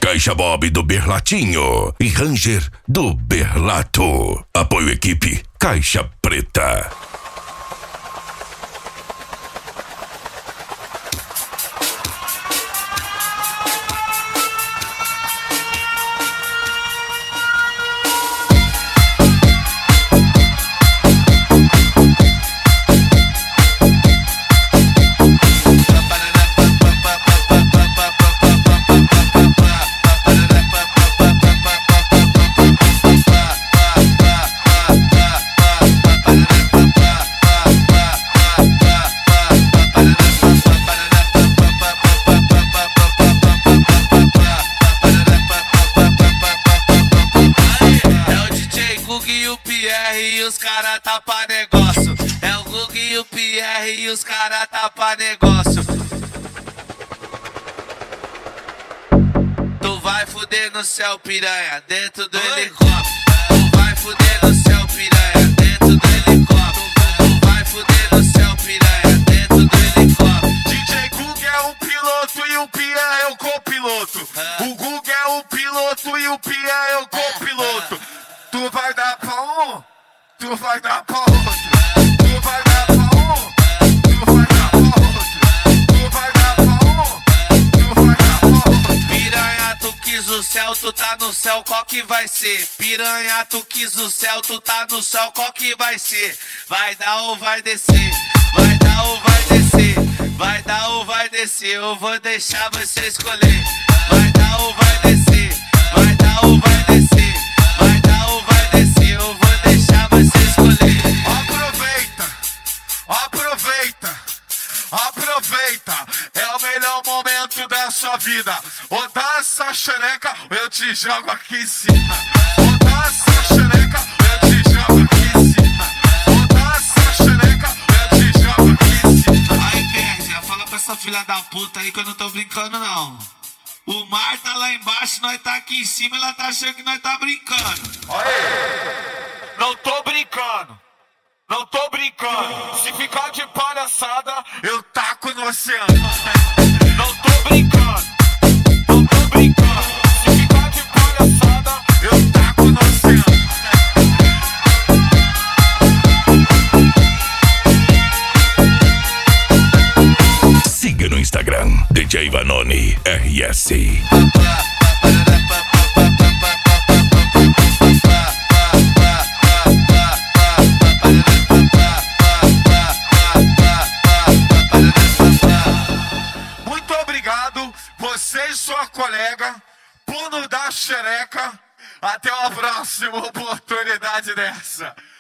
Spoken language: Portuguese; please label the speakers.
Speaker 1: Caixa Bob do Berlatinho e Ranger do Berlato. Apoio equipe Caixa Preta.
Speaker 2: Os cara tá pra negócio. É o Gug e o Pierre e os cara tá pra negócio. Tu vai fuder no céu, piranha, dentro do helicóptero. Tu vai fuder no céu, piranha, dentro do helicóptero. Tu vai fuder no céu, piranha, dentro do helicóptero.
Speaker 3: DJ Gug é o piloto e o Pierre é o copiloto. O Gug é o piloto e o Pierre é o copiloto. Tu vai dar pra um, tu vai dar pra outro. Tu vai dar pra um, tu vai dar pra outro. Tu vai dar pra um, tu vai dar pra outro.
Speaker 2: Piranha, tu quis o céu, tu tá no céu, qual que vai ser? Piranha, tu quis o céu, tu tá no céu, qual que vai ser? Vai dar ou vai descer? Vai dar ou vai descer? Vai dar ou vai descer? Eu vou deixar você escolher. Vai dar ou vai descer? Vai dar ou vai descer? Vai dar ou vai descer? Eu vou deixar você escolher.
Speaker 3: Aproveita, aproveita, aproveita. É o melhor momento da sua vida. Ou dá essa xereca, ou eu te jogo aqui em cima. Ou dá essa xereca, ou eu te jogo aqui em cima. Ou dá essa xereca, ou eu te jogo aqui em cima.
Speaker 2: Aí, Pérsia, fala pra essa filha da puta aí que eu não tô brincando, não. O mar tá lá embaixo, nós tá aqui em cima, ela tá achando que nós tá brincando.
Speaker 3: Aê! Não tô brincando, não tô brincando. Se ficar de palhaçada, eu taco no oceano. Não tô brincando, não tô brincando. Se ficar de palhaçada, eu taco no oceano.
Speaker 1: Siga no Instagram, DJ Vanoni RS.
Speaker 3: Muito obrigado, você e sua colega, por nos dar xereca. Até uma próxima oportunidade dessa.